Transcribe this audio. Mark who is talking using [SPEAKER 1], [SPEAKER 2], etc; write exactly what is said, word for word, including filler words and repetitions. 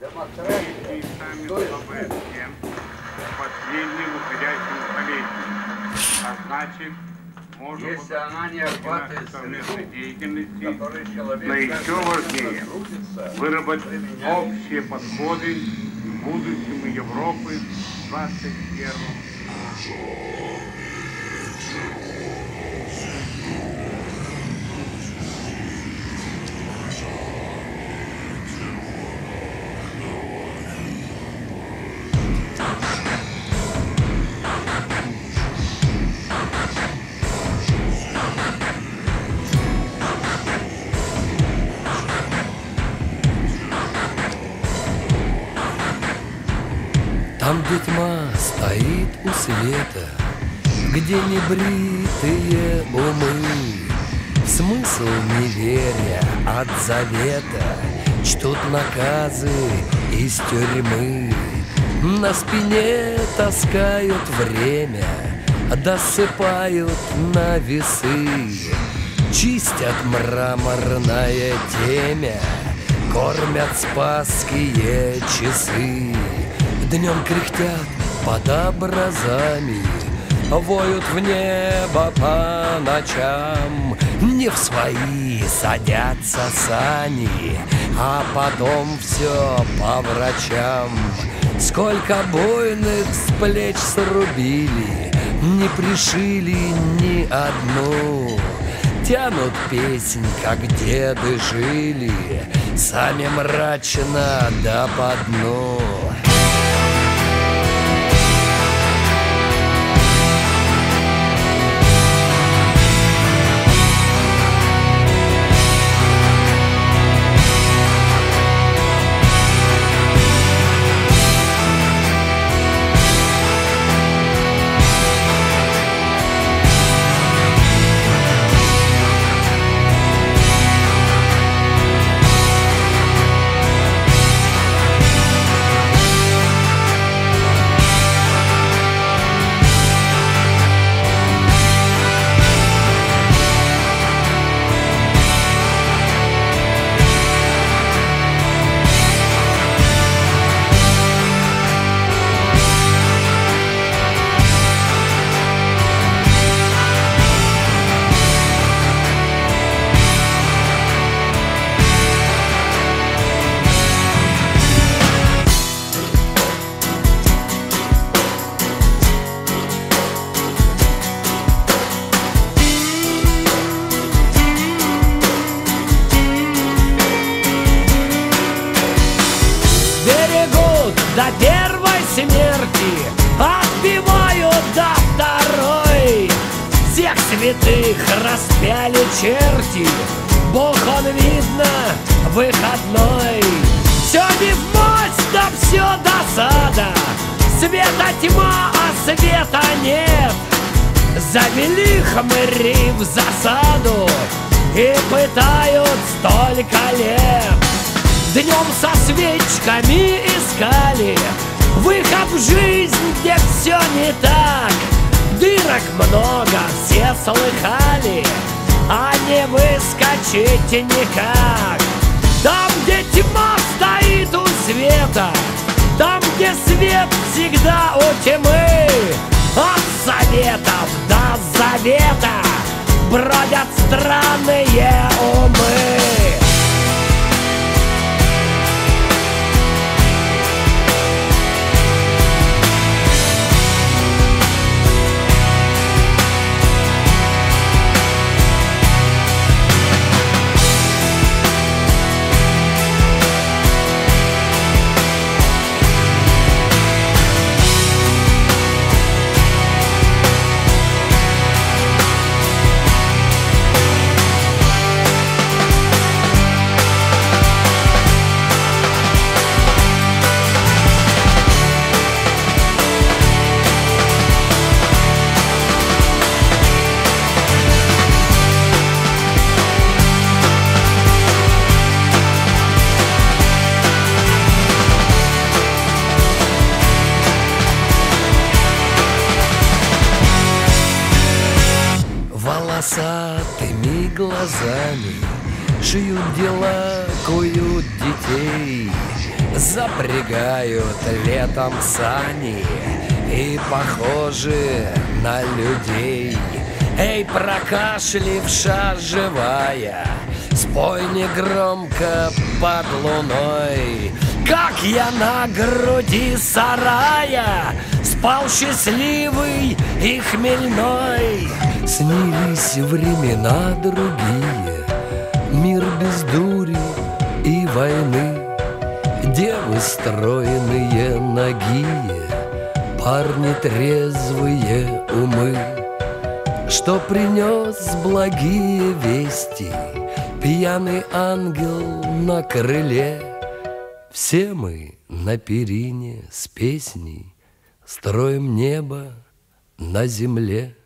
[SPEAKER 1] и сами слабые всем последним выходящим столетием. А значит, можем
[SPEAKER 2] Если она не охватывает
[SPEAKER 1] совместной деятельности,
[SPEAKER 2] который человек
[SPEAKER 1] но еще важнее выработать общие подходы к будущему Европы в двадцать первом веке.
[SPEAKER 3] Там, где тьма стоит у света, где небритые умы, смысл неверия от завета чтут наказы из тюрьмы. На спине таскают время, досыпают на весы, чистят мраморное темя, кормят спасские часы. Днем кряхтят под образами, воют в небо по ночам. Не в свои садятся сани, а потом все по врачам. Сколько буйных с плеч срубили, не пришили ни одну. Тянут песнь, как деды жили, сами мрачно да по дну.
[SPEAKER 4] До первой смерти отбивают до второй. Всех святых распяли черти, Бог он, видно, выходной. Все не в масть, да все досада, света тьма, а света нет. Завели хмыри в засаду и пытают столько лет. Днем со свечками искали выход в жизнь, где все не так. Дырок много, все слыхали, а не выскочить никак. Там, где тьма стоит у света, там, где свет всегда у тьмы, от советов до завета бродят странные умы.
[SPEAKER 3] Волосатыми глазами шьют дела, куют детей. запрягают летом сани и похожи на людей. Эй, прокашливша живая, спой негромко под луной, как я на груди сарая спал счастливый и хмельной. Снились времена другие, мир без дури и войны, девы стройные, нагие, парни трезвые умы. Что принес благие вести пьяный ангел на крыле. Все мы на перине с песней строим небо на земле.